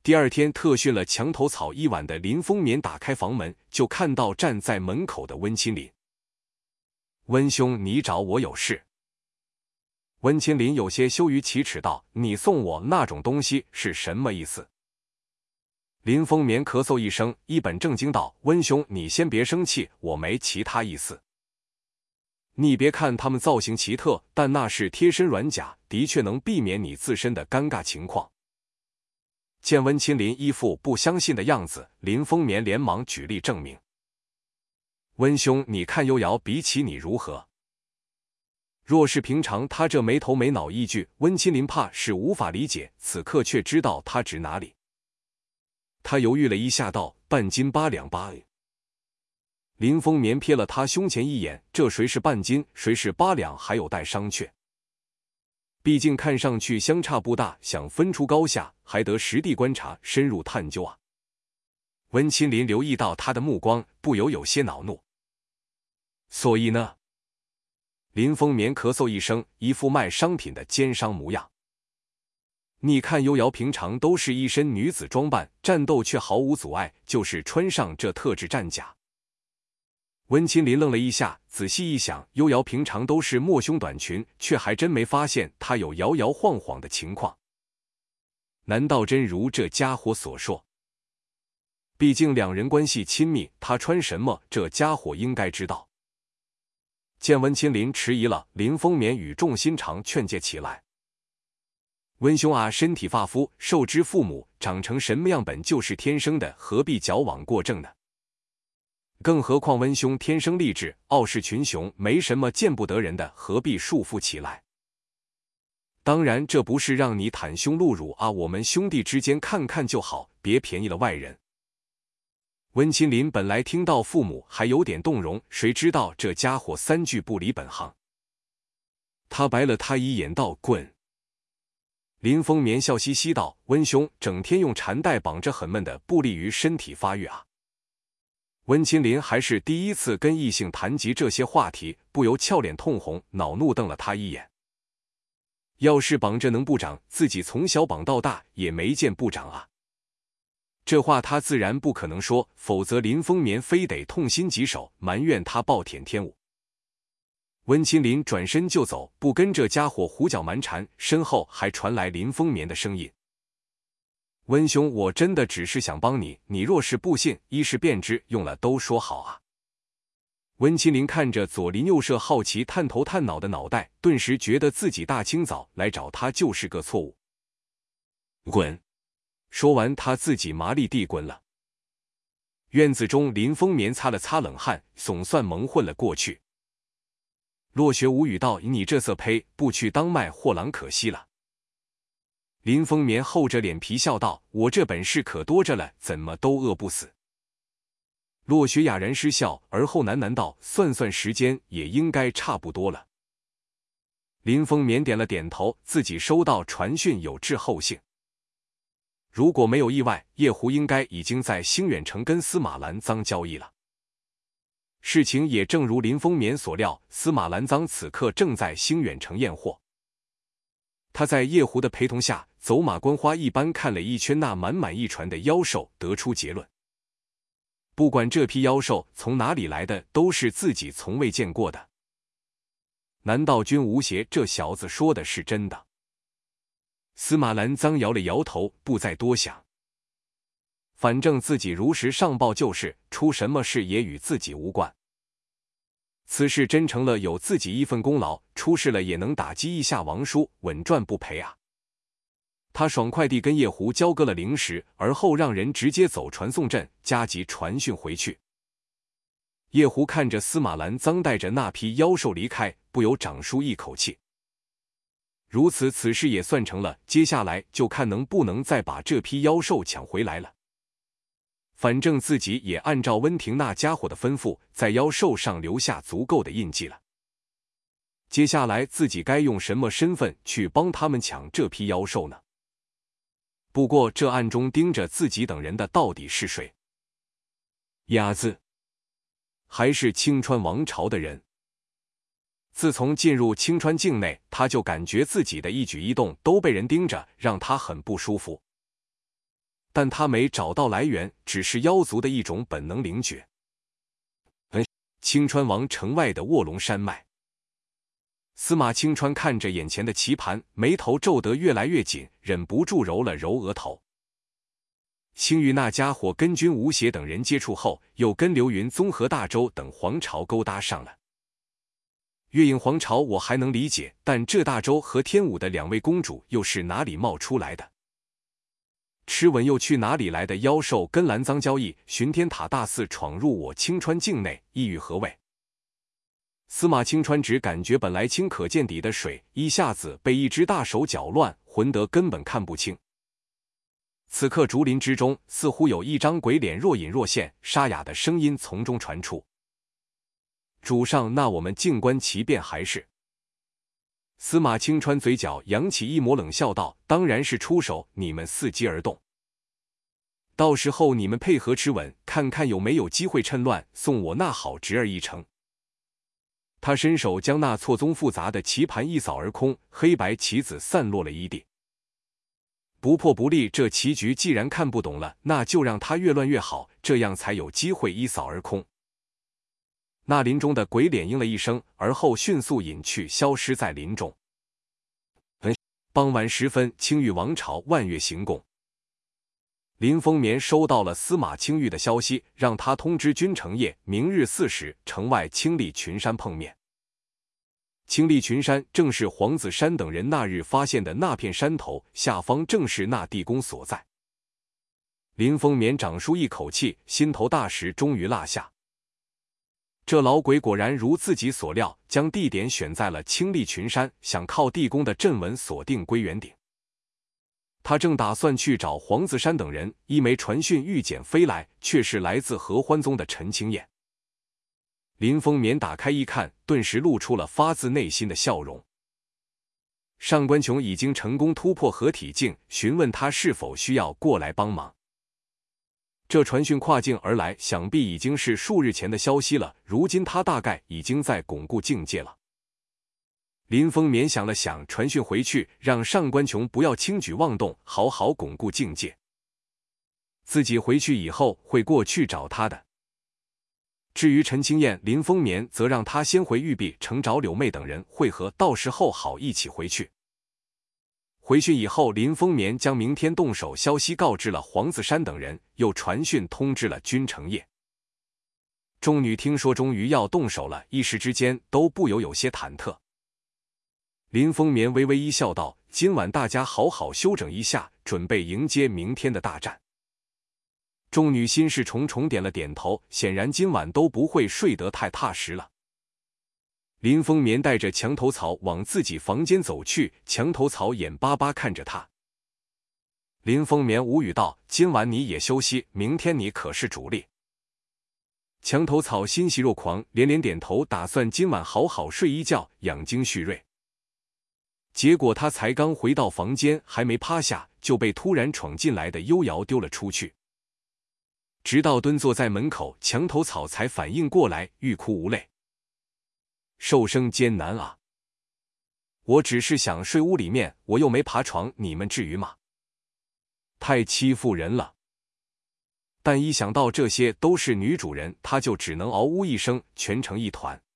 第二天特训了墙头草一晚的林风眠打开房门，就看到站在门口的温清林。温兄，你找我有事？温清林有些羞于启齿道：“你送我那种东西是什么意思？”林风眠咳嗽一声，一本正经道：“温兄，你先别生气，我没其他意思。你别看他们造型奇特，但那是贴身软甲，的确能避免你自身的尴尬情况。”见温清林一副不相信的样子，林风眠连忙举例证明：“温兄，你看幽瑶比起你如何？”若是平常他这没头没脑一句，温清林怕是无法理解，此刻却知道他指哪里。他犹豫了一下道：“半斤8两8。”林风眠瞥了他胸前一眼，这谁是半斤，谁是8两，还有待商榷。毕竟看上去相差不大，想分出高下，还得实地观察，深入探究啊。温清林留意到他的目光，不由有些恼怒。所以呢？林风眠咳嗽一声，一副卖商品的奸商模样。你看幽瑶平常都是一身女子装扮，战斗却毫无阻碍，就是穿上这特制战甲。温清林愣了一下，仔细一想，幽瑶平常都是抹胸短裙，却还真没发现她有摇摇晃晃的情况。难道真如这家伙所说？毕竟两人关系亲密，他穿什么，这家伙应该知道。见温清林迟疑了，林风眠语重心长劝诫起来：“温兄啊，身体发肤，受之父母，长成什么样本就是天生的，何必矫枉过正呢？更何况温兄天生丽质，傲视群雄，没什么见不得人的，何必束缚起来？当然，这不是让你袒胸露乳啊，我们兄弟之间看看就好，别便宜了外人。”温清林本来听到父母还有点动容，谁知道这家伙三句不离本行。他白了他一眼道：“滚！”林风眠笑嘻嘻道：“温兄整天用缠带绑着很闷的，不利于身体发育啊。”温清林还是第一次跟异性谈及这些话题，不由俏脸通红，恼怒瞪了他一眼。要是绑着能不长，自己从小绑到大也没见不长啊。这话他自然不可能说，否则林风眠非得痛心疾首，埋怨他暴殄天物。温清林转身就走，不跟这家伙胡搅蛮缠，身后还传来林风眠的声音：“温兄，我真的只是想帮你，你若是不信，一试便知，用了都说好啊。”温清林看着左邻右舍好奇探头探脑的脑袋，顿时觉得自己大清早来找他就是个错误。滚！说完，他自己麻利地滚了。院子中，林风眠擦了擦冷汗，总算蒙混了过去。落雪无语道：“你这色胚，不去当卖货郎可惜了。”林风眠厚着脸皮笑道：“我这本事可多着了，怎么都饿不死。”落雪哑然失笑，而后喃喃道：“算算时间，也应该差不多了。”林风眠点了点头，自己收到传讯有滞后信。如果没有意外，叶狐应该已经在星远城跟司马兰臧交易了。事情也正如林风眠所料，司马兰臧此刻正在星远城验货。他在叶狐的陪同下，走马观花一般看了一圈那满满一船的妖兽，得出结论：不管这批妖兽从哪里来的，都是自己从未见过的。难道君无邪这小子说的是真的？司马兰臧摇了摇头，不再多想。反正自己如实上报就是，出什么事也与自己无关。此事真成了有自己一份功劳，出事了也能打击一下王叔，稳赚不赔啊。他爽快地跟叶狐交割了零食，而后让人直接走传送阵，加急传讯回去。叶狐看着司马兰臧带着那批妖兽离开，不由长舒一口气。如此，此事也算成了，接下来就看能不能再把这批妖兽抢回来了。反正自己也按照温庭那家伙的吩咐，在妖兽上留下足够的印记了。接下来自己该用什么身份去帮他们抢这批妖兽呢？不过这暗中盯着自己等人的到底是谁？鸭子？还是青川王朝的人？自从进入青川境内，他就感觉自己的一举一动都被人盯着，让他很不舒服。 但他没找到来源，只是妖族的一种本能灵觉。青川王城外的卧龙山脉，司马青川看着眼前的棋盘，眉头皱得越来越紧，忍不住揉了揉额头。青玉那家伙跟军吴邪等人接触后，又跟刘云、综合大周等皇朝勾搭上了。月影皇朝我还能理解，但这大周和天武的2位公主又是哪里冒出来的？螭吻又去哪里来的妖兽跟蓝脏交易？巡天塔大肆闯入我青川境内，意欲何为？司马青川只感觉本来清可见底的水，一下子被一只大手搅乱，浑得根本看不清。此刻竹林之中，似乎有一张鬼脸若隐若现，沙哑的声音从中传出：“主上，那我们静观其变还是？”司马青川嘴角扬起一抹冷笑道：“当然是出手，你们伺机而动。到时候你们配合螭吻，看看有没有机会趁乱送我那好侄儿一程。”他伸手将那错综复杂的棋盘一扫而空，黑白棋子散落了一地。不破不立，这棋局既然看不懂了，那就让他越乱越好，这样才有机会一扫而空。那林中的鬼脸应了一声，而后迅速隐去，消失在林中。傍晚时分，青玉王朝万月行宫，林风眠收到了司马青玉的消息，让他通知君承业，明日4时，城外青历群山碰面。青历群山正是黄子山等人那日发现的那片山头，下方正是那地宫所在。林风眠长舒一口气，心头大石终于落下。这老鬼果然如自己所料，将地点选在了青历群山，想靠地宫的阵纹锁定归元鼎。他正打算去找黄子山等人，一枚传讯玉简飞来，却是来自合欢宗的陈清燕。林风眠打开一看，顿时露出了发自内心的笑容。上官琼已经成功突破合体境，询问他是否需要过来帮忙。这传讯跨境而来，想必已经是数日前的消息了，如今他大概已经在巩固境界了。林风眠想了想，传讯回去，让上官琼不要轻举妄动，好好巩固境界。自己回去以后会过去找他的。至于陈清燕、林风眠，则让他先回玉璧城找柳妹等人会合，到时候好一起回去。回去以后，林风眠将明天动手消息告知了黄子山等人，又传讯通知了君承业。众女听说终于要动手了，一时之间都不由有些忐忑。林风眠微微一笑道：“今晚大家好好休整一下，准备迎接明天的大战。”众女心事重重，点了点头，显然今晚都不会睡得太踏实了。林风眠带着墙头草往自己房间走去，墙头草眼巴巴看着他。林风眠无语道：“今晚你也休息，明天你可是主力。”墙头草欣喜若狂，连连点头，打算今晚好好睡一觉，养精蓄锐。结果他才刚回到房间，还没趴下，就被突然闯进来的幽瑶丢了出去。直到蹲坐在门口，墙头草才反应过来，欲哭无泪。受生艰难啊！我只是想睡屋里面，我又没爬床，你们至于吗？太欺负人了。但一想到这些都是女主人，他就只能嗷呜一声，蜷成一团。